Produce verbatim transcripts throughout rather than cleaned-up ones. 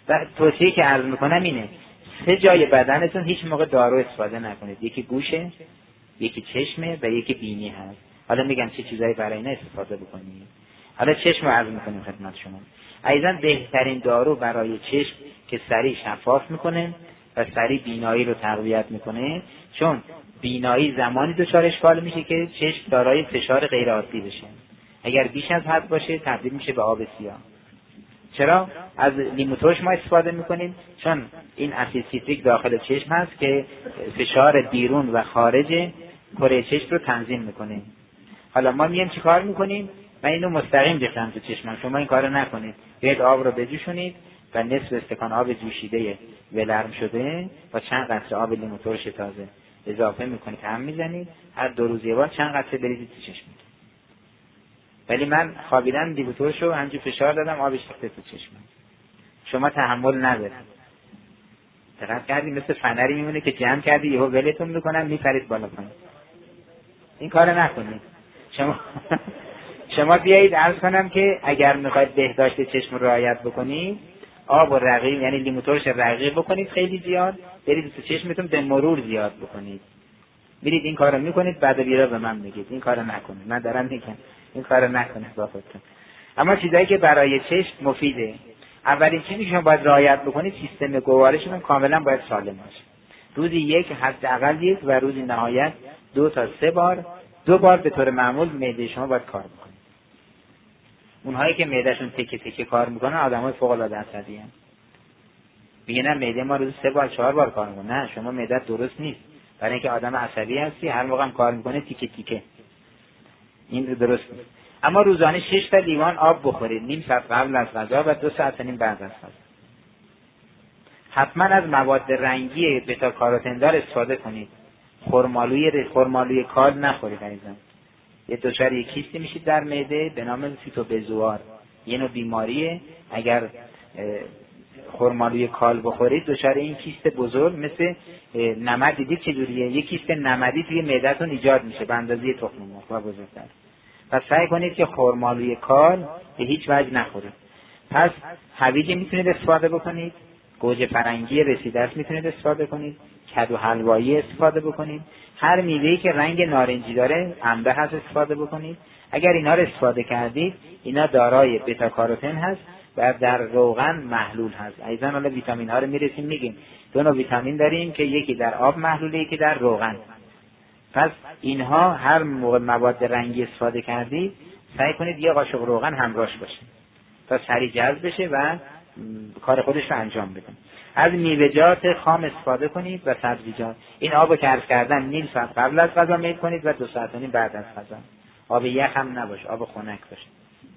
و توصیه که عرض میکنم اینه سه جای بدنتون هیچ موقع دارو استفاده نکنید. یکی گوشه، یکی چشمه و یکی بینی هست. حالا میگم چه چیزایی برای اینا استفاده بکنید. حالا چشم رو عرض میکنیم خدمت شما. ایضا بهترین دارو برای چشم که سریع شفاف میکنه و سریع بینایی رو تقویت میکنه، چون بینایی زمانی دچار اشکال میشه که چشم دارای فشار غیر عادی بشه. اگر بیش از حد باشه تبدیل میشه به آب سیاه. چرا؟ از لیمو ترش ما استفاده میکنیم چون این اسید سیتریک داخل چشم هست که فشار بیرون و خارج کره چشم رو تنظیم میکنه. حالا ما میایم چی کار میکنیم؟ من اینو مستقیم ریختم تو چشمم، شما این کارو نکنید. بیاید آب رو بجوشونید و نصف استکان آب جوشیده ولرم شده و چند قطره آب لیمو ترش تازه اضافه میکنید، هم میزنید، هر دو روز یه بار چند قطره بریزید تو چشم. ولی من خوابیدم لیمو ترش رو همینجوری فشار دادم آبش ریخته تو چشمم. شما تحمل ندارید. دقت کردید مثل فنری میمونه که جمع کردی یهو ولتون میکنن میپرید بالا پایین. این کارو نکنید. شما شما بیایید عرض کنم که اگر میخواید بهداشت چشم رو رعایت بکنید، آب و رقیق یعنی لیمو ترش رقیق بکنید خیلی زیاد، برید تو چشمتون به مرور زیاد بکنید. میرید این کارو میکنید بعد بیرا به من میگید این کارو نکنید. من دارم میگم این کارو نکنید با خودتون. اما چیزایی که برای چشم مفیده، اولین چیزی که شما باید رعایت بکنید سیستم گوارشتون کاملا باید سالم باشه. روزی یک حداقل یک و روزی نهایت دو تا سه بار دو بار به طور معمول معده شما باید کار بکنه. اونهایی که معدهشون تکه تکه کار میکنن آدمای فوق العاده عصبی ان. میگن معده ما روز سه بار چهار بار کار میکنه. نه، شما معده درست نیست. برای اینکه آدم عصبی هستی هر موقع هم کار میکنه تیکه تیکه. این درست نیست. اما روزانه شش تا لیوان آب بخورید، نیم ساعت قبل از غذا و دو ساعت و نیم بعد از غذا. حتما از مواد رنگی بتا کاروتن دار استفاده کنید. خرمالوی خرمالوی کال نخورید عزیزان. یه دچار یک کیستی میشید در معده به نام فیتوبزوار. یه نوع بیماریه. اگر خرمالوی کال بخورید دچار این کیست بزرگ مثل نمد دیدید چجوریه؟ یک کیست نمدی توی معدهتون ایجاد میشه به اندازه تخم مرغ و بزرگتر. پس سعی کنید که خرمالوی کال به هیچ وجه نخورید. پس هویج میتونید استفاده بکنید، گوجه فرنگی رسیده است میتونید استفاده کنید، کدو حلوایی استفاده بکنید، هر میوه‌ای که رنگ نارنجی داره انبه هست استفاده بکنید. اگر اینا رو استفاده کردید اینا دارای بتا کاروتن هست و در روغن محلول هست. ایضا حالا ویتامین ها رو میرسیم میگیم دو نوع ویتامین داریم که یکی در آب محلوله یکی در روغن. پس اینها هر موقع مواد رنگی استفاده کردید سعی کنید یه قاشق روغن همراهش باشه تا سریع جذب بشه و کار خودش رو انجام بده. از میوه‌جات خام استفاده کنید و سبزیجات. این آبو که عرض کردم نیم ساعت قبل از غذا میل کنید و دو ساعت و نیم بعد از غذا. آب یخ هم نباشه، آب خنک باشه.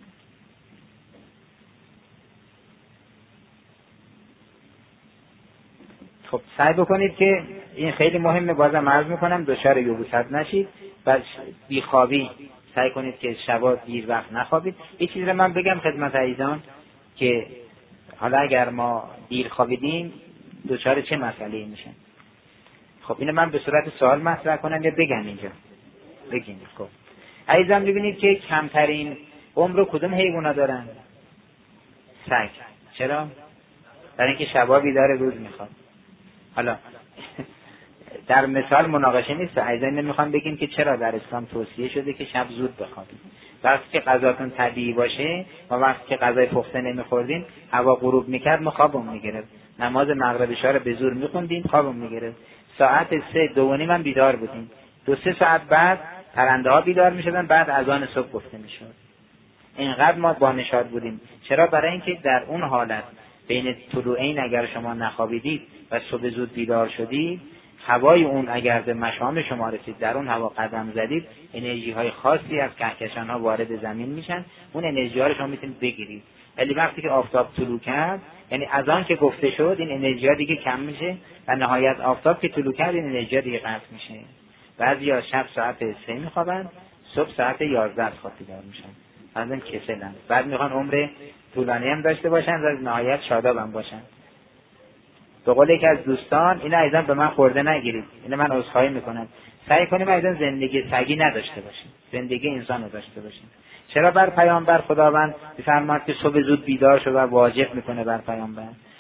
خب سعی بکنید که این خیلی مهمه، بازم عرض میکنم دچار یبوست نشید و بیخوابی سعی کنید که شبا دیر وقت نخوابید. یه چیزی رو من بگم خدمت عزیزان که حالا اگر ما دیر خوابیدیم دچار چه مسئله‌ای میشن. خب اینو من به صورت سوال مطرح کنم یا بگم اینجا؟ بگیم. خب عزیزان ببینید که کمترین عمر رو کدوم حیونا دارن؟ سگ. چرا؟ برای اینکه شبا بیدار روز میخواد. حالا در مثال مناقشه نیست، عزیزان نمیخوام بگیم که چرا در اسلام توصیه شده که شب زود بخوابید. وقتی که غذاتون طبیعی باشه و وقتی که غذای پخته نمیخوردین هوا غروب میکرد ما خوابم میگرفت، نماز مغرب عشا رو به زور میخوندیم خوابم میگرفت، ساعت سه دو و نیم هم بیدار بودیم، دو سه ساعت بعد پرنده ها بیدار میشدن، بعد اذان صبح گفته میشد. اینقدر ما با نشاط بودیم. چرا؟ برای اینکه در اون حالت بین طلوعین اگر شما نخوابیدید و صبح زود بیدار شدید، هوای اون اگر به مشام شما رسید، در اون هوا قدم زدید، انرژی های خاصی از کهکشان ها وارد زمین میشن، اون انرژی ها رو شما میتونید بگیرید. ولی وقتی که آفتاب طلوع کرد، یعنی از آن که گفته شد، این انرژی ها دیگه کم میشه و نهایت آفتاب که طلوع کرد این انرژی ها دیگه قطع میشه. بعضیا شب ساعت سه میخوابن، صبح ساعت یازده از خواب بیدار میشن. از این کسلن. بعد میخوان عمر طولانی هم داشته باشن و نهایت شاداب هم باشن. به قول یکی از دوستان، اینا ایزن به من خورده نگیرید، اینا من عذرخواهی میکنم، سعی کنیم ایزن زندگی سگی نداشته باشیم، زندگی انسان رو داشته باشیم. چرا بر پیامبر خداوند میفرماد که صبح زود بیدار شو و واجب میکنه بر پیامبر؟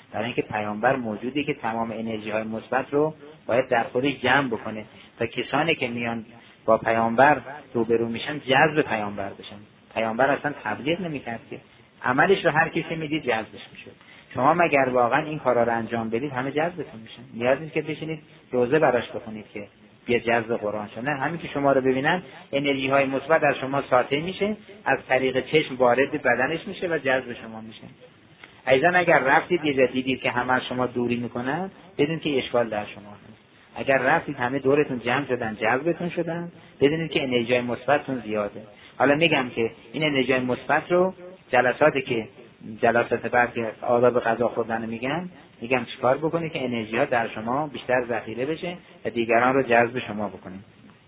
برای اینکه پیامبر موجودی که تمام انرژی های مثبت رو باید در خودش جمع بکنه تا کسانی که میان با پیامبر روبرو میشن جذب پیامبر بشن. پیامبر اصلا تبلیغ نمیکرد که، عملش رو هر کسی میدید جذبش میشد. شما مگر واقعا این کارا رو انجام بدید همه جذبتون میشن. نیاز نیست که بشینید روزه براش بخونید که بیا جذب قرآن شد. نه، همین که شما رو ببینن انرژی های مثبت در شما ساطع میشه، از طریق چشم وارد بدنش میشه و جذب شما میشه. ایضا اگر رفتید یه جا دیدید که همه از شما دوری میکنن، بدونید که اشکال در شما هست. اگر رفتید همه دورتون جمع شدن جذبتون شدن، بدونید که انرژی مثبتتون زیاده. حالا میگم که این انرژی مثبت رو جلساتی که جلسات بعد که آداب غذا خوردن میگن، میگم چیکار بکنید که انرژی ها در شما بیشتر ذخیره بشه و دیگران رو جذب شما بکنید.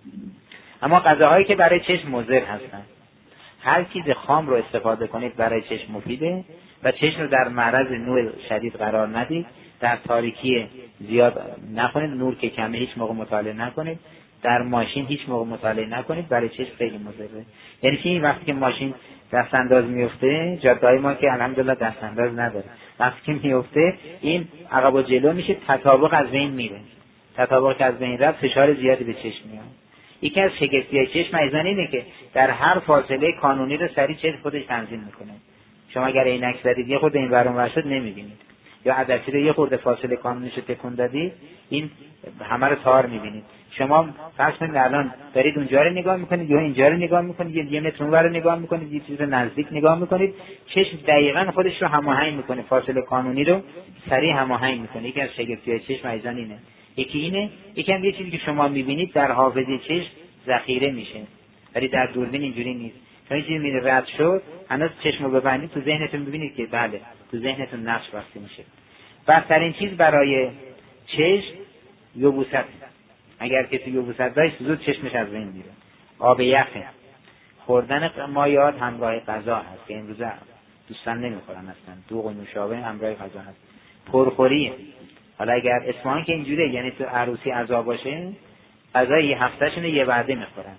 اما غذاهایی که برای چشم مضر هستن، هر چیز خام رو استفاده کنید برای چشم مفیده و چشم رو در معرض نور شدید قرار ندید. در تاریکی زیاد نکنید، نور که کمه هیچ موقع مطالعه نکنید. در ماشین هیچ موقع مطالعه نکنید، برای چشم خیلی مضره. یعنی که این وقتی که ماشین دست انداز میفته، جاده‌های ما که الحمدلله دست انداز نداره، وقتی که میفته این عقب و جلو میشه، تطابق از بین میره. تطابق که از بین رفت فشار زیادی به چشم میاد. یکی از شگفتی‌های چشم ایضاً اینه که در هر فاصله کانونی رو سریع چشم خودش تنظیم میکنه. شما اگر عینک زدید یه خورده این ور اون ور شد نمیبینید، یا عدسی رو یه خورده فاصله کانونیش رو تکون دادید، این همه رو تار میبینید. شما فرض کنید الان دارید اونجا رو نگاه میکنید یا اینجا رو نگاه میکنید، یه یه متر اونور رو نگاه میکنید، یه چیز رو نزدیک نگاه میکنید، چشم دقیقاً خودش رو هماهنگ میکنه، فاصله کانونی رو سریع هماهنگ میکنه. یکی از شگفتی‌های چشم ایضاً اینه. یکی اینه، یکی هم یه چیزی که شما میبینید در حافظه چشم ذخیره میشه، ولی در دوربین اینجوری نیست. چون این چیزی میره رد شد، هنوز چشم رو ببندید تو ذهنتون ببینید که بله تو ذهنتون نقش بسته میشه. بدترین چیز برای چشم یبوست. اگر کسی یبوست داشت زود چشمش از بین میره. آب یخه، خوردن مایعات همراه غذا هست که امروز دوستان نمیخورن اصلا، دوغ و نوشابه همراه غذا هست. پرخوریه. حالا اگر اصفهان که اینجوریه، یعنی تو عروسی عزا باشه غذای یه هفتهشون یه وعده میخورن.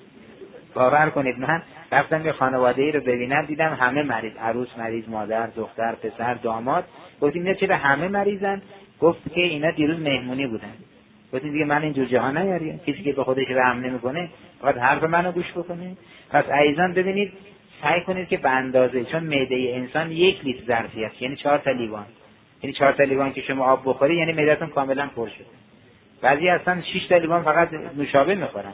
باور کنید من رفتم یه خانواده‌ای رو ببینم، دیدم همه مریض، عروس مریض، مادر، دختر، پسر، داماد. گفتیم اینا چرا همه مریضن؟ گفت که اینا دیروز مهمونی بودن. گفتیم دیگه من اینجور جهان نیاریم، کسی که به خودش رحم نمیکنه فقط حرف منو گوش بکنه. پس عزیزان ببینید سعی کنید که به اندازه، چون معده انسان یک لیتر ظرفیت، یعنی چهار تا لیوان، یعنی چهار تا لیوان که شما آب بخوری یعنی معده‌تون کاملا پر شده. بعضی اصلا شش تا لیوان فقط نوشابه میخورن،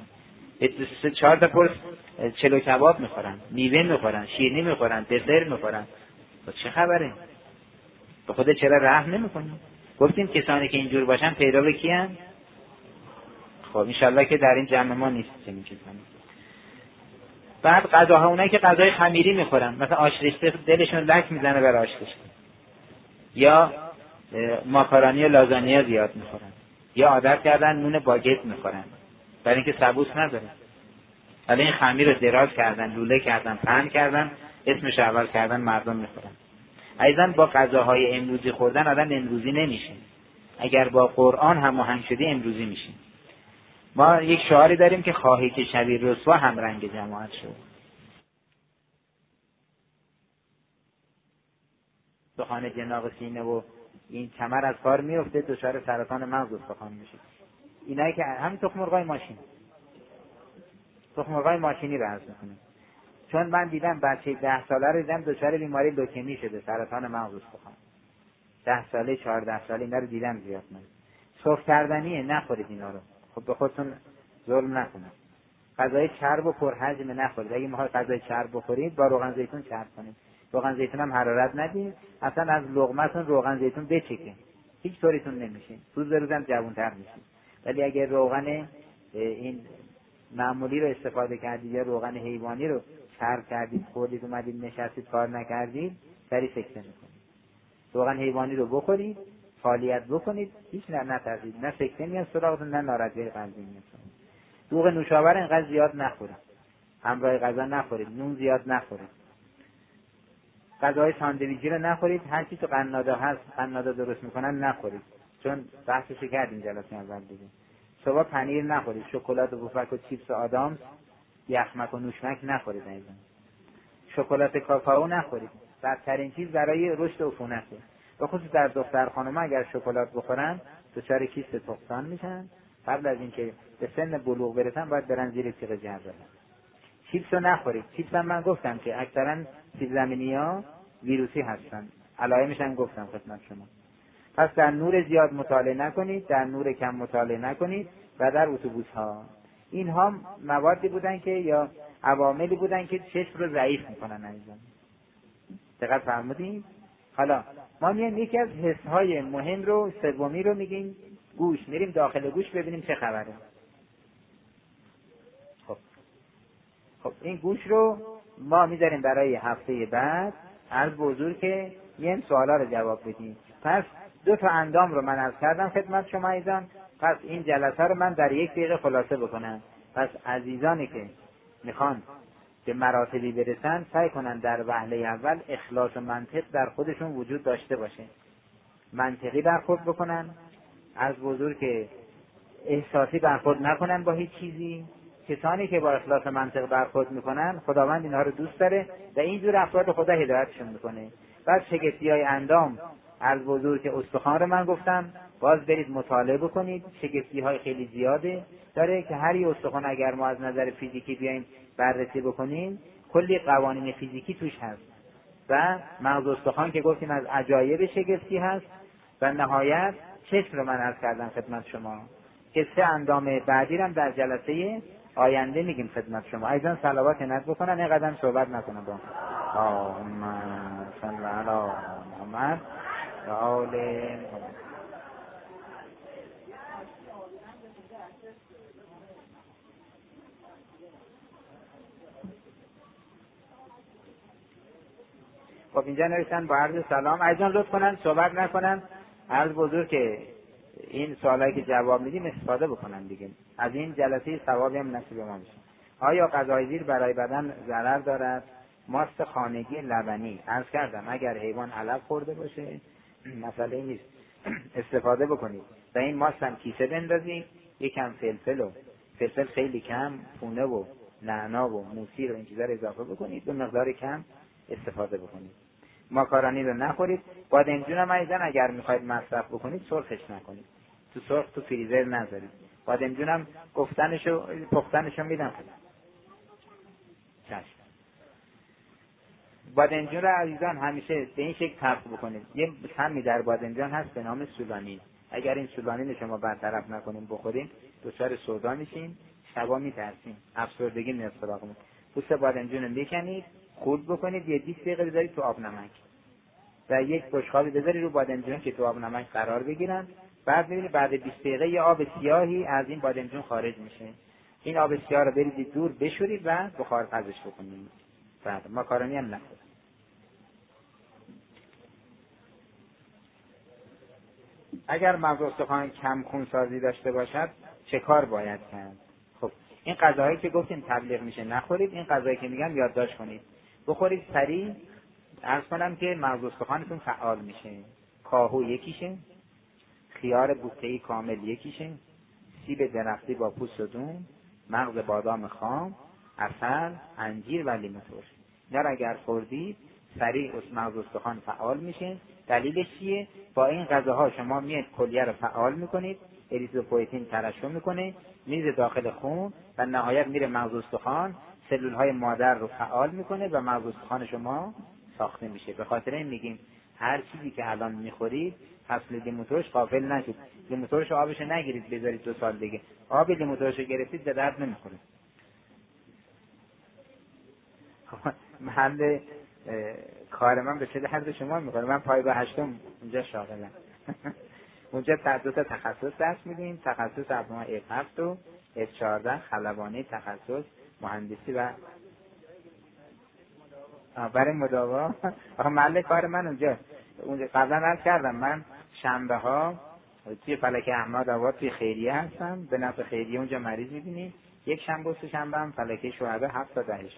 چهار تا پر چلو کباب میخورن، میوه میخورن، شیرینی میخورن، دسر میخورن. چه خبره؟ به خود چرا رحم نمیکنی؟ گفتیم کسانی که اینجور باشن پیدا به کیان؟ خب انشالله که در این جمع ما نیست چنین چیزی. بعد غذاها، اونایی که غذای خمیری میخورن، مثلا آش رشته دلشون لک میزنه برای آش رشته، یا ماکارونی و لازانیا زیاد میخورن، یا عادت کردن نون باگت میخورن برای اینکه سبوس نداره. ولی این خمیر رو دراز کردن، لوله کردن، پهن کردن، اسمش اول کردن، مردم میخورن. ایضاً با غذاهای امروزی خوردن آدم امروزی نمیشه. اگر با قرآن هماهنگ شدی امروزی میشی. ما یک شعاری داریم که خواهی که شبی رسوا هم رنگ جماعت شد. سخان جناق سینه و این کمر از کار میفته، دچار سرطان مغز استخوان میشه. اینایی که همین تخم مرغای ماشین، تخم مرغای ماشینی رو عرض میکنه. چون من دیدم بچه ده ساله رو دیدم دچار بیماری لوکمی شده، سرطان مغز استخوان. ده ساله، چهارده ساله اینا رو دیدم زیاد. من سرخ کردنیه، نخورید اینا رو. خب به خودتون ظلم نکنید. غذای چرب و پرحجم نخورید. اگه میخواید غذای چرب بخورید با روغن زیتون چرب کنید. روغن زیتون هم حرارت ندید، اصلا از لقمه‌تون روغن زیتون بچکید. هیچ طوریتون نمیشه. روز به روزم جوان‌تر میشید. ولی اگه روغن این معمولی رو استفاده کردید یا روغن حیوانی رو چرب کردید، خوردید، اومدید نشستید کار نکردید، سری سکته میکنید. روغن حیوانی رو بخورید، فعالیت بکنید، هیچ نه نترسید، نه سکته میاد سراغتون، نه ناراحتی قلبی میاد. دوغ نوشابه رو اینقدر زیاد نخورید. همراه غذا نخورید، نون زیاد نخورید. غذاهای ساندویچی رو نخورید، هر چی تو قناده هست، قناده درست میکنن نخورید. چون بحثش کردیم جلسه اول دیگه. صبح پنیر نخورید، شکلات و پفک و چیپس و آدامس، یخمک و نوشمک نخورید ایضا. شکلات کاکائو نخورید. بدترین چیز برای رشد عفونته. به خصوص در دختر خانم‌ها اگر شکلات بخورن دچار کیست تخمدان میشن. قبل از اینکه به سن بلوغ برسن باید برن زیر تیغ جراحی. چیپس رو نخورید. چیپس هم من گفتم که اکثرا سیب زمینی‌ها ویروسی هستن. علائمش هم گفتم خدمت شما. پس در نور زیاد مطالعه نکنید، در نور کم مطالعه نکنید و در اتوبوس‌ها. اینها موادی بودن که یا عواملی بودن که چشم رو ضعیف میکنن عزیزان. دقت فرمودین؟ حالا ما میایم یکی از حس‌های مهم رو سومی رو میگیم گوش. میریم داخل گوش ببینیم چه خبره. خب خب این گوش رو ما میذاریم برای هفته بعد. عرض به حضور که میایم سوالا رو جواب بدیم. پس دو تا اندام رو من عرض کردم خدمت شما عزیزان. پس این جلسه رو من در یک دقیقه خلاصه بکنم. پس عزیزانی که میخوان به مراتبی برسن سعی کنن در وهله اول اخلاص و منطق در خودشون وجود داشته باشه. منطقی برخورد بکنن، از بزرگ که احساسی برخورد نکنن با هیچ چیزی. کسانی که با اخلاص و منطق برخورد میکنن خداوند اینها رو دوست داره و اینجور افراد خدا هدایتشون میکنه. بعد شگفتی‌های اندام، از بزرگ که استخوان رو من گفتم باز برید مطالعه بکنید. شگفتی‌های خیلی زیاده داره که هر یک استخوان اگر ما از نظر فیزیکی بیایم بررسی بکنیم کلی قوانین فیزیکی توش هست و مغز استخوان که گفتیم از عجایب شگفتی هست. و نهایت چشم رو من عرض کردم خدمت شما که سه اندام بعدی هم در جلسه آینده میگیم خدمت شما. ایضا صلوات عنایت بکنن، این قدم صحبت نکنن با اللهم صل علی محمد و آل محمد. خب اینجا نوشتن با عرض سلام. ایضا لطف کنن صحبت نکنن. عرض بزرگ که این سوالایی که جواب میدیم استفاده بکنن دیگه. از این جلسه ثوابی هم نصیب ما میشه. آیا غذای زیر برای بدن ضرر دارد؟ ماست خانگی لبنی عرض کردم اگر حیوان علف خورده باشه مسئله نیست، استفاده بکنید. و این ماست هم کیسه بندازید، یکم فلفل و فلفل خیلی کم، پونه و نعنا و موسی رو این چیزا رو اضافه بکنید، به مقدار کم استفاده بکنید. ماکارونی رو نخورید. بادمجون هم ایضا اگر میخواید مصرف بکنید سرخش نکنید، تو سرخ تو فریزر نذارید. بادمجون هم گفتنشو پختنشو میدم. چشم. بادمجون رو عزیزان همیشه به این شکل طبخ بکنید. یه سمی در بادمجون هست به نام سولانین. اگر این سولانین شما برطرف نکنیم بخوریم دچار سودا میشین، شبا میترسیم، افسردگی میاد سراغمون. پوست بادمجون رو میکنید، خورد بکنید، یه بیست دقیقه بذارید تو آب نمک و یک بشقابی بذارید رو بادمجون که تو آب نمک قرار بگیرن. بعد ببینید بعد بیست دقیقه یه آب سیاهی از این بادمجون خارج میشه. این آب سیاه رو بریزید دور بشورید و بخار پزش بکنید. بعد ماکارونی هم نخورید. اگر مغز استخوان کم خونسازی داشته باشد چه کار باید کرد؟ خب این غذاهایی که گفتیم تبلیغ میشه نخورید. این غذایی که میگم یادداشت کنید. بخورید سریع. عرض کنم که مغز استخوانتون فعال میشه. کاهو یکیشه، خیار بوته‌ای کامل یکیشه، سیب درختی با پوست و دون، مغز بادام خام، عسل، انجیر و لیمو ترش. اینا اگر خوردید سریع مغز استخوان فعال میشه. دلیلش چیه؟ با این غذاها شما میاد کلیه رو فعال میکنید، اریتروپویتین ترشح میکنه، میره داخل خون و نهایت میره مغز استخوان، سلول های مادر رو فعال میکنه و مغز استخوان شما ساخته میشه. به خاطر این میگیم هر چیزی که الان میخورید اصل لیمو ترش غافل نشید. لیمو ترش آبش نگیرید بذارید دو سال دیگه. آب لیمو ترش گرفتید به درد نمیخوره. محل کار من به چه درد شما میخوره؟ من پای به هشتم اونجا شاغلم. اونجا دو تا تخصص درس میدیم، تخصص ابناء اف هفت و اف چهارده، خلبانی تخصص مهندسی و برای مداوا. آخه محل کار من اونجا. اونجا قبلا عرض کردم من شنبه ها توی فلک احمد آباد توی خیریه هستم، به نفع خیریه اونجا مریض میبینی. یک شنبه و سه شنبه هم فلک شهدا هفت تا دهش.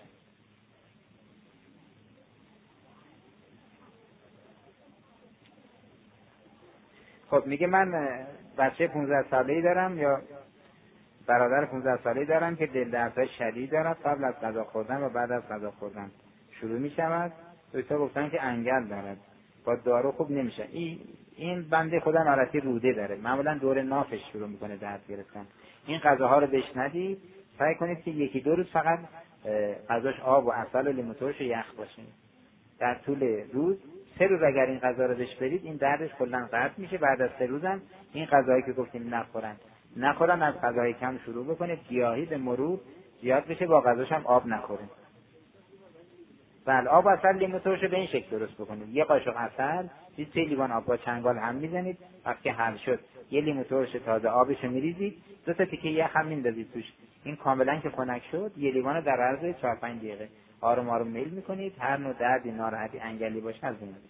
خب میگه من بچه پانزده ساله‌ای دارم یا برادر پانزده ساله‌ای دارم که دل دردهای شدید دارد. قبل از غذا خوردن و بعد از غذا خوردن شروع می شود. دکتر گفتن که انگل دارد. با دارو خوب نمیشه. این این بنده خدا ناراحتی روده داره، معمولا دور نافش شروع میکنه درد گرفتن. این غذاها رو بهش ندید، سعی کنید که یکی دو روز فقط غذاش آب و عسل و لیمو ترش و یخ باشه. در طول روز سه روز اگر این غذا رو بهش بدید این دردش کلا قطع میشه. بعد از سه روزم این غذایی که گفتیم نخورن نخورن از غذای کم شروع بکنید، گیاهی به مرور زیاد بشه، با غذاش هم آب نخوره. بله، آب عسل لیمو ترش رو به این شکل درست بکنید. یه قاشق عسل یه سه لیوان آب با چنگال هم میزنید، وقتی حل شد یه لیمو ترش تازه آبش رو میریزید، دو تا تیکه یخ هم میندازید توش. این کاملا که خنک شد یه لیوان در عرض چهار پنج دقیقه آروم آروم میل میکنید. هر نوع دردی ناراحتی انگلی باشه از بین میبرید.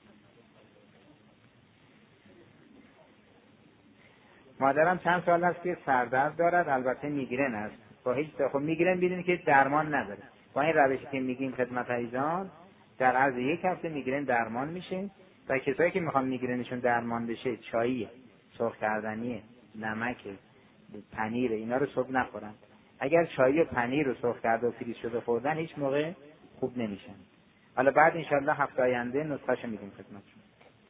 مادرم چند سال است که سردرد دارد، البته میگرن است. با هیچ خب میگرن میدونید که درمان نداره. با این روشی که میگیم خدمت عزیزان در عرض یک هفته میگرن درمان میشه. و کسایی که میخوان میگرنشون درمان بشه چایی سرخ کردنی، نمک، پنیر اینا رو صبح نخورن. اگر چای و پنیر رو سرخ کرده و فریز شده خوردن هیچ موقع خوب نمیشن. حالا بعد انشالله هفته آینده نسخه‌شو میگیم خدمتتون.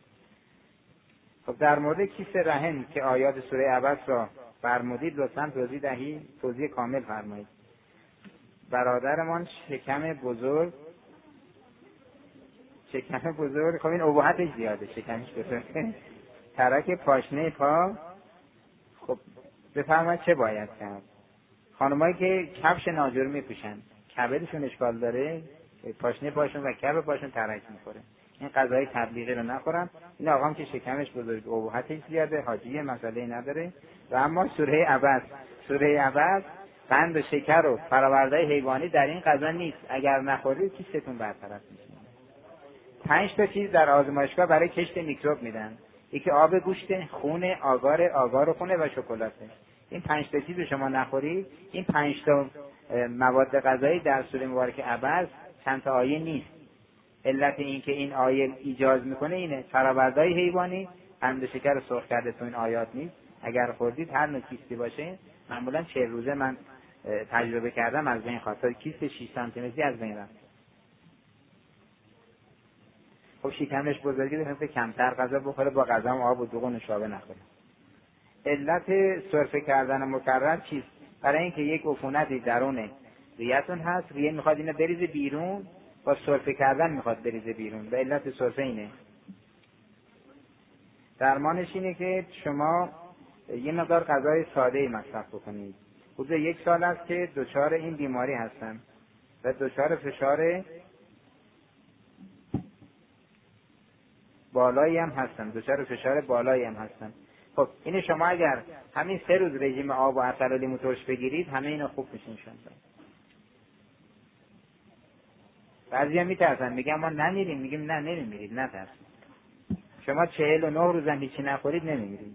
خب در مورد کیست رحم که آیات سوره عبس را فرمودید لطفاً توضیح دهید، توضیح کامل فرمایید. برادرمان شکم بزرگ شکم بزرگ خب این اباحتش زیاده، شکمش بزرگ ترک پاشنه پا. خب بفرمایید چه باید کرد؟ خانمایی که کفش ناجور میپوشن کبدشون اشکال داره، پاشنه پاشون و کف پاشون ترک میخوره، این غذای تبلیغی رو نخورن. این آقام که شکمش بزرگ اباحتش زیاده، حاجی مسئله نداره. و اما سوره عبس سوره عبس قند و شکر و فرآورده حیوانی در این غذا نیست. اگر نخورید کیستون برطرف میشه. پنج تا چیز در آزمایشگاه برای کشت میکروب میدن. یکی آب گوشت، خون، آگار، آگار و خونه و شکلاته. این پنج تا چیز رو شما نخورید، این پنج تا مواد غذایی در سوره مبارکه عبس چند تا آیه نیست. علت این که این آیه ایجاز میکنه اینه، فرآورده حیوانی، قند و شکر رو سرخ کرده تو این آیات نیست. اگر خوردید هر نوع کیستی باشه، معمولا چهل روزه من تجربه کردم از بین خواست. کیست شش سانتی متری از بین رفت. خب شکمش بزرگی بخواد کمتر غذا بخوره، با غذا هم آب و دوغ و نوشابه نخوره. علت سرفه کردن مکرر چیست؟ برای اینکه یک عفونتی درون ریه‌تون هست، ریه میخواد اینو بریزه بیرون، با سرفه کردن میخواد بریزه بیرون. به علت سرفه اینه. درمانش اینه که شما یه مقدار غذای ساده‌ای مصرف بکنید. حدود یک سال است که دچار این بیماری هستم و دچار فشار بالایی هم هستم، دچار فشار بالایی هم هستم. خب این شما اگر همین سه روز رژیم آب و عسل و لیمو ترش بگیرید همه اینا خوب میشین شما. بعضیا میترسن میگن ما نمیریم، میگیم نه نمیمیرید، نترسید. شما چهل و نه روز هم هیچی نخورید نمیمیرید.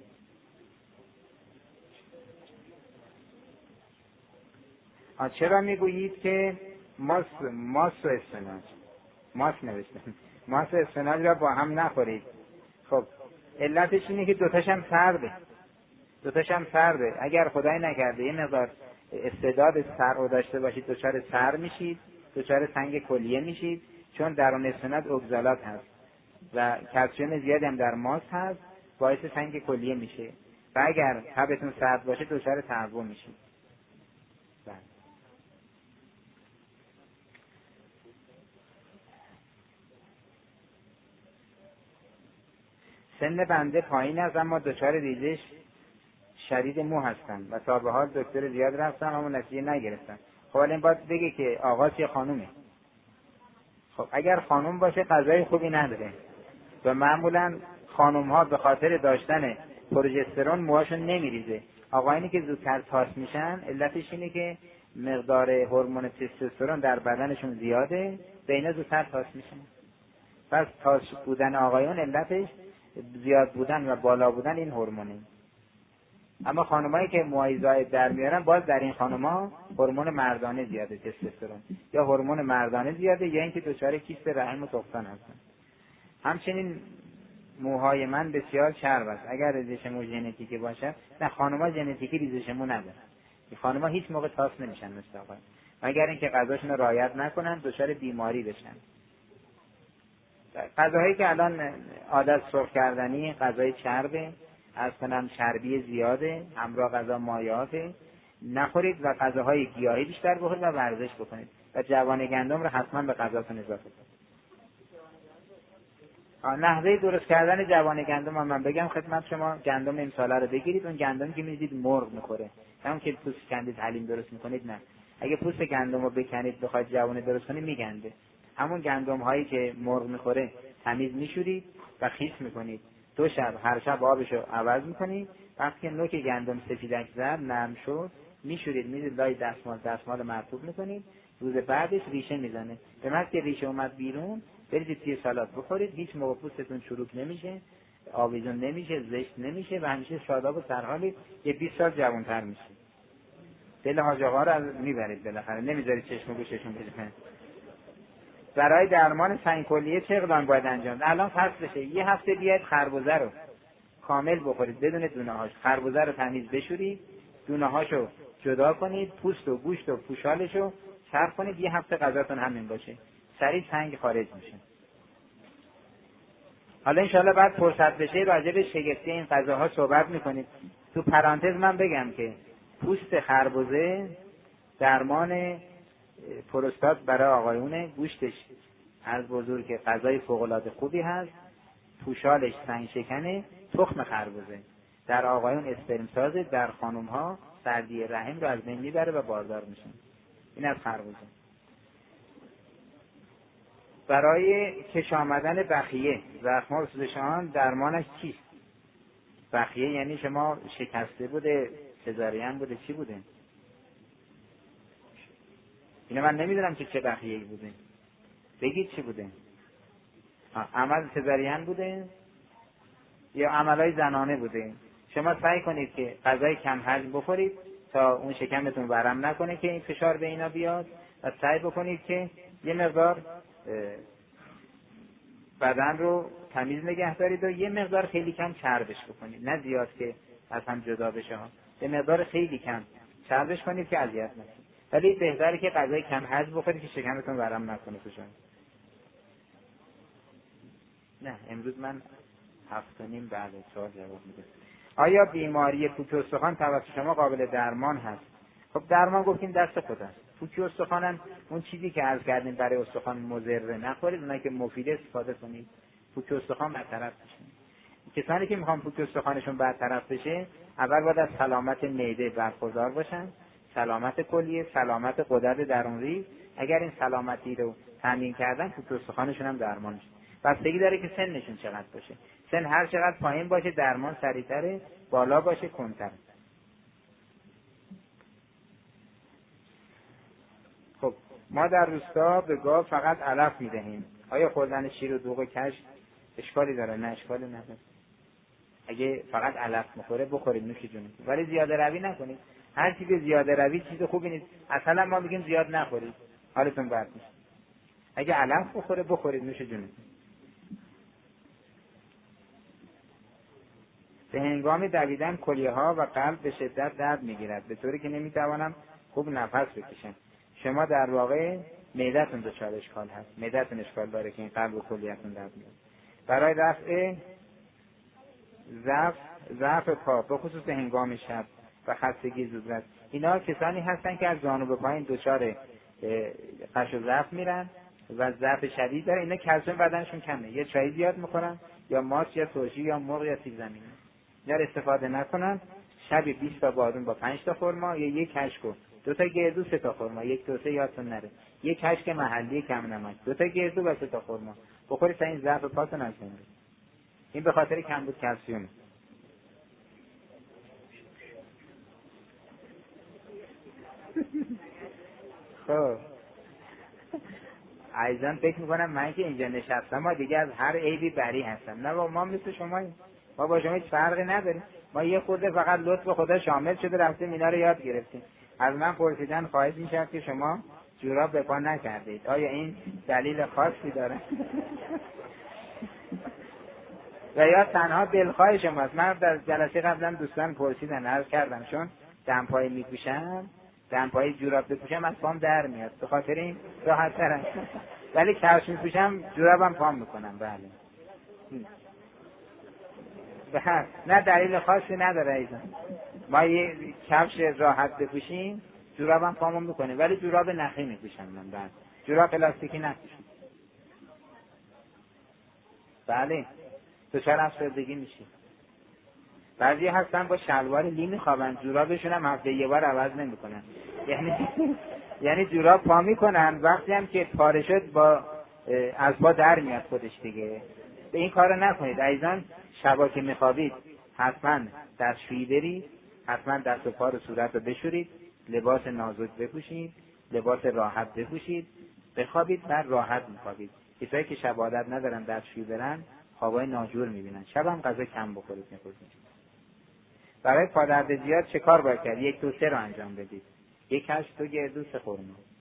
چرا میگویید که ماس ماس و اسفناج ماس نوشتم ماس و اسفناج را با هم نخورید؟ خب علتش اینه که دوتاش هم سرده دوتاش هم سرده اگر خدای نکرده یه مقدار استعداد سر رو داشته باشید دچار سر میشید، دچار سنگ کلیه میشید، چون درون اسفناج اوگزالات هست و کلسیم زیادی هم در ماس هست، باعث سنگ کلیه میشه و اگر تبتون سرد باشه دچار تعفن میشید. سن بنده پایین است اما دچار ریزش شدید مو هستم و تا به حال دکتر زیاد رفتم اما نتیجه نگرفتم. خب الان باید بگه که آقاس یا خانومه. خب اگر خانوم باشه غذای خوبی نداره و معمولا خانوم ها به خاطر داشتن پروژسترون موهاشون نمیریزه. آقایانی که زودتر تاس میشن علتش اینه که مقدار هورمون تستوسترون در بدنشون زیاده، به اینا زودتر تاس میشن. پس تاس بودن آقایون علتش زیاد بودن و بالا بودن این هورمونه. اما خانمایی که موهای زاید در میارن باز در این خانم‌ها هورمون مردانه زیاده، تستوسترون یا هورمون مردانه زیاده یا اینکه دچار کیست رحم و تخمدان هستن. همچنین موهای من بسیار چرب است. اگر ریزش مو ژنتیکی باشه، نه خانم‌ها ژنتیکی ریزش مو ندارن. این خانم‌ها هیچ موقع تاس نمیشن مثل آقایان. مگر اینکه غذاشون رو رعایت نکنن دچار بیماری بشن. غذاهایی که الان عادت سرخ کردنی، غذای چربه، از کنم چربی زیاده، همراه غذا مایعاته، نخورید و غذاهای گیاهی بیشتر بخورید و ورزش بکنید و جوانه گندم رو حتما به غذاتون اضافه کنید. نحوه درست کردن جوانه گندم هم من بگم خدمت شما. گندم امساله رو بگیرید، اون گندم که می‌دید مرغ می‌خوره، همون که پوست کندید حلیم درست می‌کنید، نه، اگه پوست گندم رو بکنید بخواید جوانه درست کنید میگنده. همون گندم هایی که مرغ می‌خوره تمیز می‌شورید و خیس می‌کنید، دو شب هر شب آبش رو عوض می‌کنید، وقتی نوک گندم سفیدک زد نرم شد می‌شورید، می‌ذارید لای دستمال، دستمال مرطوب می‌کنید، روز بعدش ریشه میزنه. به محض که ریشه اومد بیرون برید توی سالاد بخورید، هیچ موقع پوستتون چروک نمیشه، آویزون نمیشه، زشت نمیشه و همیشه شاداب و سرحالی، یه بیست سال جوان‌تر میشید. دل حاج آقا رو میبرید بالاخره، نمیذارید چشم و گوششون بزنه. برای درمان سنگ کلیه چه اقدام باید انجام؟ الان فصلشه، یه هفته بیاید خربزه رو کامل بخورید بدون دونه‌هاش. خربزه رو تمیز بشورید، دونه‌هاشو جدا کنید، پوست و گوشت و پوشالشو صرف کنید، یه هفته غذاتون همین باشه، سریع سنگ خارج میشه. حالا انشاءالله بعد فرصت بشه راجع به شگفتی این غذاها صحبت میکنید. تو پرانتز من بگم که پوست خربزه درمان پروستات برای آقایونه، گوشتش از بزرگ غذای فوق‌العاده خوبی هست، پوشالش سنگ شکنه، تخم خربزه در آقایون اسپرم سازه، در خانم‌ها سردی رحم رو از بین میبره و باردار میشن. این از خربزه. برای کش آمدن بخیه، زخم‌ها و سوزشان درمانش چیست؟ بخیه یعنی شما شکسته بوده، سزارین بوده، چی بوده؟ اینو من نمیدونم که چه بخیه‌ای بوده. بگید چی بوده؟ عمل سزارین بوده یا عملای زنانه بوده؟ شما سعی کنید که غذای کم حجم بخورید تا اون شکمتون ورم نکنه که این فشار به اینا بیاد و سعی بکنید که یه مقدار بدن رو تمیز نگه دارید و یه مقدار خیلی کم چربش بکنید، نه زیاد که از هم جدا بشه ها، یه مقدار خیلی کم چربش کنید که اذیت نشید. ولی بهتره که غذای کم حجم بخورید که شکمتون ورم نکنه فشار. نه امروز من هفت و نیم بعد از چهار جواب میده. آیا بیماری پوک استخوان توسط شما قابل درمان هست؟ خب درمان گفتیم دست خود است. پوک استخوانم اون چیزی که عرض کردیم برای استخوان مضر نخورید، اونایی که مفید استفاده کنید. پوک استخوان برطرف بشه. کسانی که میخوان پوک استخوانشون برطرف بشه اول باید از سلامت معده برخوردار باشن، سلامت کلیه، سلامت غدد درونی. اگر این سلامتی رو تامین کردن پوک استخوانشون هم درمان میشه. بستگی داره که سنشون چقدر باشه. سن هر چقدر پایین باشه درمان سریعتره، بالا باشه کندتره. خب ما در روستا به گاو فقط علف میدهیم. آیا خوردن شیر و دوغ کش اشکالی داره؟ نه اشکالی نداره. اگه فقط علف میخوره بخورید، نوش جونتون، ولی زیاده روی نکنید. هر چیز زیاده روی چیز خوبی نیست. اصلا ما میگیم زیاد نخورید، حالتون بد میشه. اگه علف بخوره بخورید، نوش جونتون. به هنگام دویدن کلیه ها و قلب به شدت درد میگیرد، به طوری که نمیتوانم خوب نفس بکشم. شما در واقع معدتون دچار اشکال هست، معدتون اشکال داره که این قلب و کلیه‌تون درد میگیره. برای رفع ضعف ضعف پا به خصوص هنگام شب و خستگی زودرس، اینا کسانی هستن که از زانو به پایین دچار قش و ضعف میرن و ضعف شدید داره. اینا کلسیم بدنشون کمه، یا چای زیاد میخورن یا ماست یا ترشی یا مرغ یا سیب زمینی. اینا استفاده نکنن. شب بیست تا بادون با پنج تا خرما یا یک کشک و دو تا گردو سه تا خرما، یک دو سه یادتون نره، یک کشک محلی کم نمک، دو تا گردو و سه تا خرما بخورید تا این ضعف پاتون از بین بره. این به خاطر کمبود کلسیم. خب عزیزان فکر میکنم من که اینجا نشستم ما دیگه از هر عیبی بری هستم. نه با ما مثل شما، ما با شما هیچ فرقی نداریم. ما یه خورده فقط لطف خدا شامل شده رفتیم اینا رو یاد گرفتیم. از من پرسیدن خواهش میشد که شما جوراب به پا نکردید، آیا این دلیل خاصی داره؟ و یا تنها دلخواه شماست؟ من در جلسه قبلا دوستان پرسیدن، عرض کردم چون دمپایی میپوشم، دمپایی جوراب بپوشم از پام در میاد، به خاطر این راحت تر است. ولی کفش میپوشم جورابم پام میکنم. بله بله نه دلیل خاصی نداره ایزان. ما یه کفش راحت بپوشیم جورابم پامون میکنه، ولی جوراب نخی میپوشم من. بعد جوراب پلاستیکی نپوشم. بله دچار افسردگی میشه. بعضی هستن با شلوار لی میخوابن، جورابشون هم هفته یه بار عوض نمیکنن. یعنی یعنی جوراب پا میکنن، وقتی هم که پاره شد با از پا در میاد خودش دیگه. به این کارو نکنید عزیزان. شبا که میخوابید حتما دستشویی برید، حتما دست و پا رو صورت رو بشورید، لباس نازک بپوشید، لباس راحت بپوشید، بخوابید بعد راحت میخوابید. کسایی که شب عادت ندارن دستشویی برن خوابای ناجور میبینن. شب هم غذا کم بخورید. میخورید. برای پادرد زیاد چه کار باید کرد؟ یک دو سه رو انجام بدید. یک هشت دو گردو سه خورما.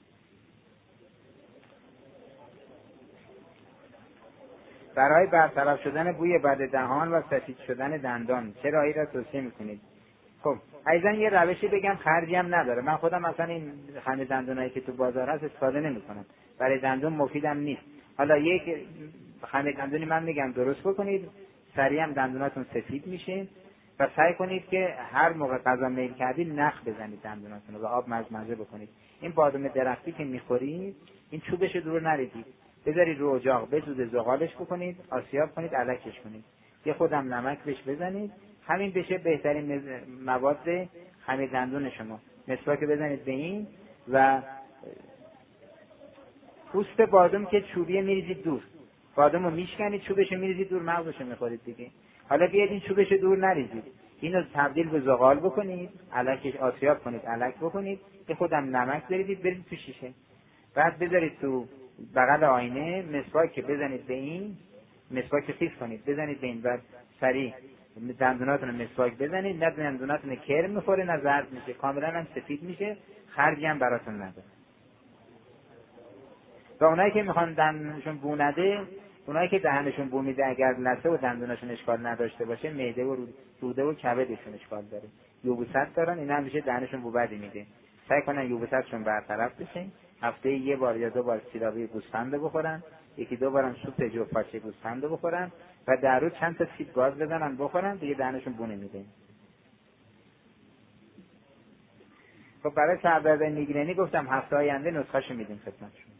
برای برطرف شدن بوی بد دهان و سفید شدن دندان چه راهی را توصیه میکنید؟ خب عزیزان یه روشی بگم، خرجی هم نداره. من خودم اصلا این خمیر دندونایی که تو بازار هست استفاده نمیکنم، برای دندون مفیدم نیست. حالا یک خمیر دندونی من میگم درست بکنید، سریع هم دندوناتون سفید میشه و سعی کنید که هر موقع غذا میل کردید نخ بزنید دندوناتون رو و آب مزمزه بکنید. این بادام درختی که میخورید این چوبش دور نریزید، بذارید رو اجاق بسوزه زغالش بکنید، آسیاب کنید، الکش کنید، یه خودم نمک بهش بزنید، همین بشه بهترین مواد خمیر دندون شما. مسواک بزنید به این و پوست بادام که چوبیه میریزید دور، بادامو میشکنید چوبشو میریزید دور، مغزشو میخورید دیگه. حالا بیاید این چوبشو دور نریزید، اینو تبدیل به زغال بکنید، الکش آسیاب کنید، الک بکنید، یه خودم نمک بریزید برید تو شیشه، بعد بذارید تو بغل آینه، مسواک بزنید به این، مسواک خیس کنید بزنید به این، بعد سریع دندوناتون رو مسواک بزنید، نه دندوناتون کرم میخوره نه زرد میشه، کاملا هم سفید میشه، خرجی هم براتون نداره. و اونایی که میخوان دندونشون بو نده، اونایی که دهنشون بو میده اگر لثه و دندونشون اشکال نداشته باشه، معده و روده و کبدشون اشکال داره، یبوست دارن، اینا همیشه دهنشون بو بدی میده. سعی کنن یبوستشون برطرف بشه، هفته یه بار یا دو بار سیرابی گوسفند بخورن، یکی دو بارم سوپ جو پاچه گوسفند بخورن و در روز چند تا سیب گاز بزنن بخورن، دیگه دهنشون بو نمیده. خب برای سردرد میگرنی گفتم هفته آینده نسخه‌شو میدیم خدمتتون.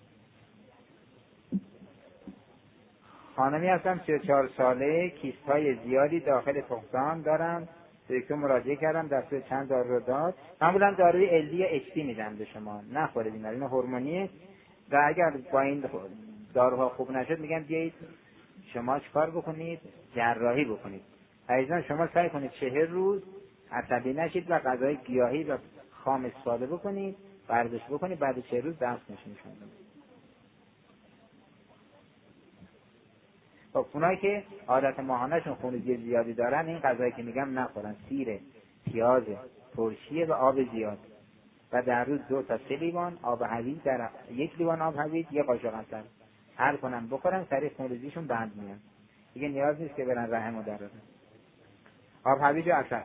خانمی هستم سی و چهار ساله، کیست های زیادی داخل پختان دارم، دکتر مراجعه کردم، دستور چند دارو رو داد. معمولا داروی ال دی یا اچ دی میدن به شما، نخورید اینا، اینا هورمونیه و اگر با این داروها خوب نشد میگن بیایید شما چیکار بکنید؟ جراحی بکنید. عزیزان شما سعی کنید چهل روز عصبی نشید و غذای گیاهی و خام استفاده بکنید، ورزش بکنید، بعد چهل روز دست نشونشون بدید. خب اونایی که عادت ماهانه‌شون خونریزی زیادی دارن این غذایی که میگم نخورن، سیر، پیاز، ترشیه و آب زیاد و در روز دو تا سه لیوان آب هویج، در یک لیوان آب هویج یه قاشق عسل هر کنن بخورن، سریع خونریزیشون بند میاد دیگه، نیاز نیست که برن رحم و درارن. آب هویج و عسل.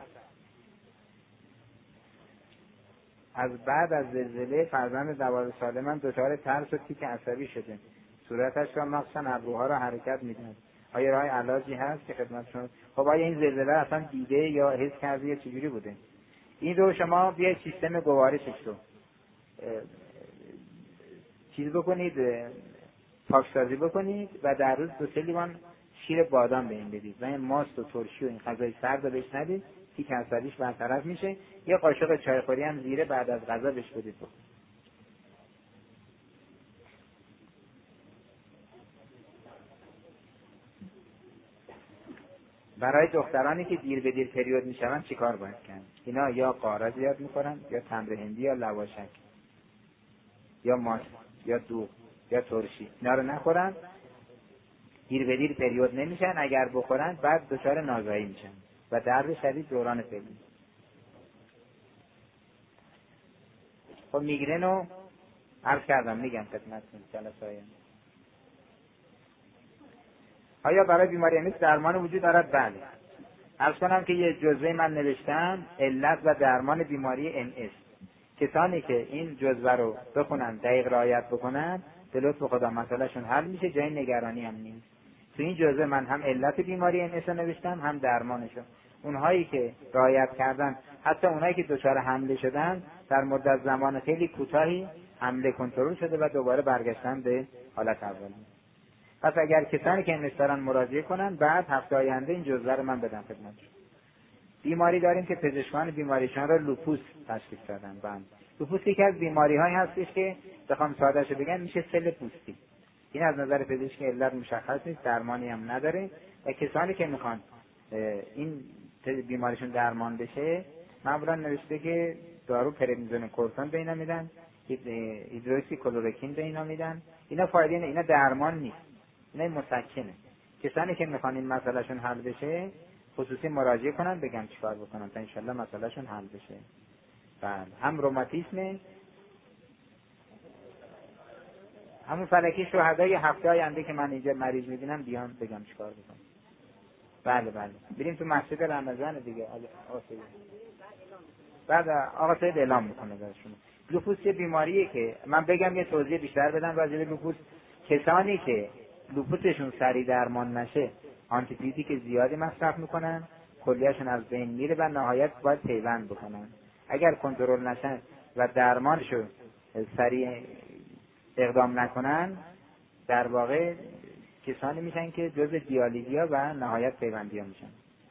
از بعد از زلزله فرزند دوازده ساله من دچار ترس و تیک عصبی شده، صورتش را مخصوصا ابروها را حرکت میدهد. آیا راه علاجی هست که خدمتشون؟ خب آیا این زلزله اصلا دیده یا حس کرده یا چجوری بوده؟ این رو شما بیاید سیستم گوارشش رو چیز بکنید، پاکسازی بکنید و در روز دو سه لیوان شیر بادام به این بدید و این ماست و ترشی و این غذای سرد رو بهش ندید، تیک عصبیش برطرف میشه. یه قاشق چایخوری هم زیره بعد از غذا بهش بدید بخورید. برای دخترانی که دیر به دیر پریود میشوند چیکار باید کرد؟ اینا یا قاره زیاد میخورن یا تمر هندی یا لواشک یا ماست یا دوغ یا ترشی، اینا رو نخورن، دیر به دیر پریود نمیشن. اگر بخورن بعد دچار نازایی میشن و درد شدید دوران پریود. خب میگرن رو عرض کردم، میگم خدمتتون جلسه آینده. آیا برای بیماری ام اس درمان وجود دارد؟ بله. عرض کنم که یه جزوه من نوشتم علت و درمان بیماری ام اس. کسانی که این جزوه رو بخونن، دقیق رعایت بکنن، به لطف خدا مسئلهشون حل میشه، جای نگرانی هم نیست. تو این جزء من هم علت بیماری ام اس نوشتم، هم درمانشو. اونهایی که رعایت کردن، حتی اونهایی که دچار حمله شدن، در مدت زمان خیلی کوتاهی حمله کنترل شده و دوباره برگشتن به حالت اولی. پس اگر کسانی که ام اس دارن مراجعه کنن، بعد هفته آینده این جزء رو من بدم خدمتشون. بیماری داریم که پزشکان بیماریشان را لوپوس تشخیص دادن. بند لوپوس یکی از بیماری‌هایی هستش که بخوام ساده‌شو بگم میشه سل پوستی. این از نظر پزشکی علت مشخص نیست، درمانی هم نداره و کسانی که میخوان این بیماریشون درمان بشه معمولا نوشته که دارو پرمیزون کورتون به اینا میدن، هیدروکسی کلورکین به اینا میدن. اینا فایده نه، اینا درمان نیست، اینا مسکنه. کسانی که میخوان این مسئلهشون حل بشه خصوصی مراجعه کنن، بگم چیکار بکنن تا انشالله مسئلهشون حل بشه. بله، هم روماتیسم، همون فلکی شهدای هفته آینده که من اینجا مریض میبینم بیان بگم چیکار بکنم. بله بله بریم تو مسجد رمضان دیگه. آقا سید بعد آقا سید اعلام میکنه براشون. لوپوس یه بیماریه که من بگم یه توضیح بیشتر بدم راجع به لوپوس. کسانی که لوپوسشون سریع درمان نشه آنتی بیوتیک زیادی مصرف میکنن، کلیهشون از بین میره و نهایت باید پیوند بکنن. اگر کنترل نشن و درمانشو سریع اقدام نکنن، در واقع کسانی میشن که جزء دیالیزیا و نهایت پیوندیا میشن.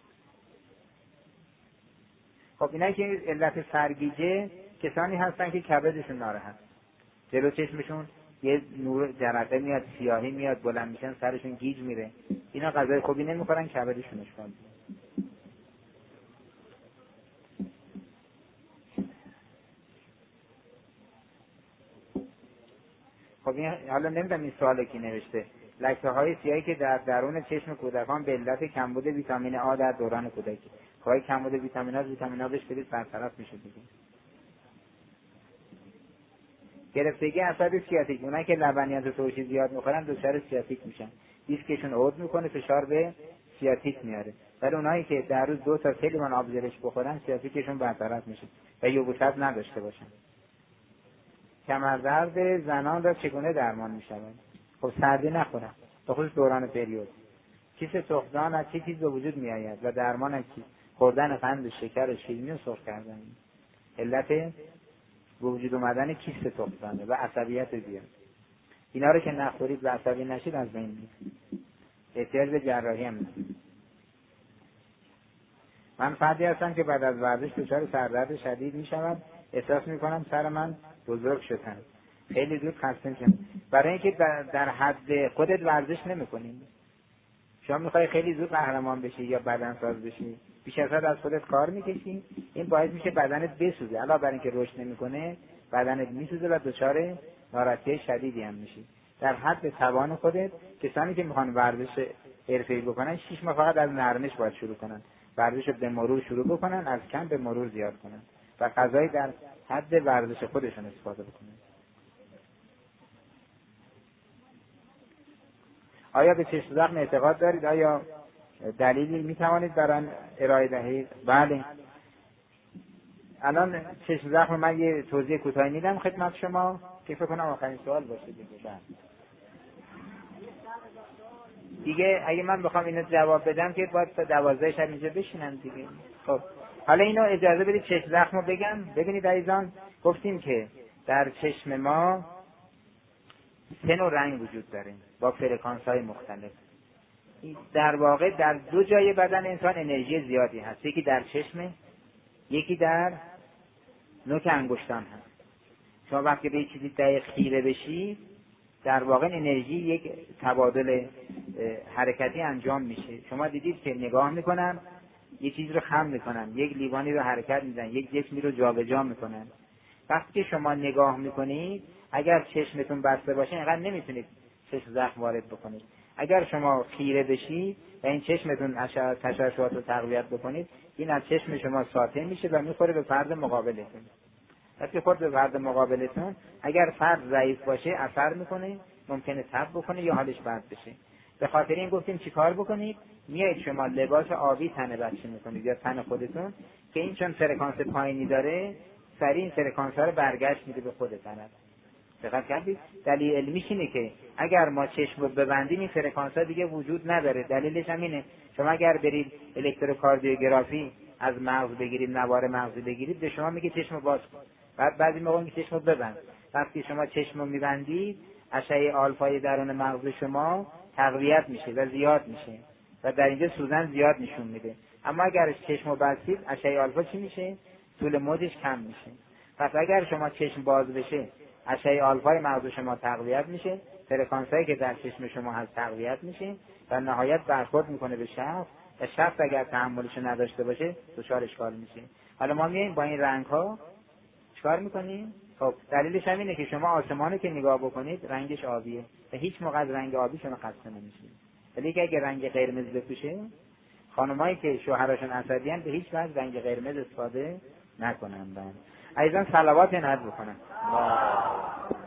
خب اینا که علت سرگیجه کسانی هستن که کبدشون ناراحت، جلو چشمشون یه نور جرقه میاد، سیاهی میاد، بلند میشن، سرشون گیج میره. اینا غذای خوبی نمیخورن، کبدشون اشکال میکنه. خب این حالا نمیدونم این سوالی که نوشته، لکه های سیاهی که در درون چشم کودکان به علت کمبود ویتامین آ در دوران کودکی. خواهی کمبود ویتامین آ، ویتامین آ بهش بدید برطرف میشه دیگه. گرفتگی عصب سیاتیک، اونایی که لبنیات و ترشی زیاد میخورن دچار سیاتیک میشن، دیسکشون عود میکنه، فشار به سیاتیک میاره. ولی اونایی که در روز دو تا سه لیوان آب زرش بخورن سیاتیکشون برطرف میشه و یبوست نداشته باشن. کمردرد زنان را چگونه درمان میشود؟ خب سردی نخورن، به خصوص دوران پریود. کیس تخمدان از چه چیز به وجود میآید و درمان از چی؟ خوردن قند شکر شیرینی و سرخ کردن. علت به وجود اومدن کیس تخمدانه و عصبیت زیاد. اینا رو که نخورید و عصبی نشید از بین میره. احتیاج به جراحی هم نیست. من فردی هستم که بعد از ورزش دچار سردرد شدید میشوم، احساس میکنم سر من بزرگ شدن، خیلی زود خسته میشم. برای اینکه در حد خودت ورزش نمیکنی، شما میخوای خیلی زود قهرمان بشی یا بدنساز بشی، بیش از حد از خودت کار میکشی، این باعث میشه بدنت بسوزه. علاوه بر اینکه رشد نمیکنه بدنت میسوزه و دچار ناراحتی شدیدی هم میشی. در حد توان خودت. کسانی که میخوان ورزش حرفه‌ای بکنن شش ماه فقط از نرمش باید شروع کنن، ورزش رو به مرور شروع بکنن، از کم به مرور زیاد کنن و غذای در حد ورزش خودشون استفاده بکنن. آیا به چشم زخم اعتقاد دارید؟ آیا دلیلی میتوانید برای ارائه دهید؟ بله. الان چشم زخم من یه توضیح کوتاهی میدم خدمت شما که فکر کنم آخرین سوال باشه دیگه. دیگه اگه من بخوام اینو جواب بدم که باید تا دوازده شب اینجا بشینم دیگه. خب حالا اینو اجازه بدید چشم زخم رو بگم. ببینید عزیزان، گفتیم که در چشم ما سه نوع رنگ وجود داره با فرکانس های مختلف. در واقع در دو جای بدن انسان انرژی زیادی هست، یکی در چشم، یکی در نوک انگشتان هست. شما وقتی به چیزی دقیق خیره بشی در واقع انرژی یک تبادل حرکتی انجام میشه. شما دیدید که نگاه میکنن یک چیز رو خم میکنن، یک لیوانی رو حرکت میدن، یک جسمی رو جابجا میکنن. وقتی که شما نگاه میکنید اگر چشمتون بسته باشه اینقدر نمیتونید چشم زخم وارد بکنید. اگر شما خیره بشید و این چشمتون تشعشعات رو تقویت بکنید، این از چشم شما ساطع میشه و میخوره به فرد مقابلتون. وقتی خورد به فرد مقابلتون، اگر فرد ضعیف باشه اثر میکنه، ممکنه تب بکنه یا حالش بد بشه. به خاطر این گفتیم چیکار بکنید؟ میایید شما لباس آبی تن بچه میکنید یا تن خودتون که این چون فرکانس پایینی داره سریع این فرکانس ها رو برگشت میده به خود تنت. دقت کردید؟ دلیل علمیش اینه که اگر ما چشم رو ببندیم این فرکانس ها دیگه وجود نداره. دلیلش هم اینه شما اگر برید الکتروکاردیوگرافی از مغز بگیرید، نوار مغزی بگیرید، به شما میگه چشم رو باز کن. بعد بعضی موقع میگه چشم رو ببند. وقتی شما چشم رو میبندید اشعه آلفای درون مغز شما تقویت میشه و زیاد میشه و در اینجا سوزن زیاد نشون میده. اما اگر چشم رو بستید اشعه آلفا چی میشه؟ طول موجش کم میشه. پس اگر شما چشم باز بشه اشعه آلفای مغز شما تقویت میشه، فرکانسایی که در چشم شما هست تقویت میشه و نهایت برخورد میکنه به شخص و شخص اگر تحملش نداشته باشه دچار اشکال میشه. حالا ما میایم با این رنگ ها چیکار میکنیم؟ خب دلیلش هم اینه که شما آسمانی که نگاه بکنید رنگش آبیه و هیچ موقع از رنگ آبی شما خسته نمیشید. ولی که اگه رنگ قرمز بپوشه، خانمایی که شوهراشون عصبیان به هیچ وجه رنگ قرمز استفاده نکنن. عزیزان صلوات نعت بکنن.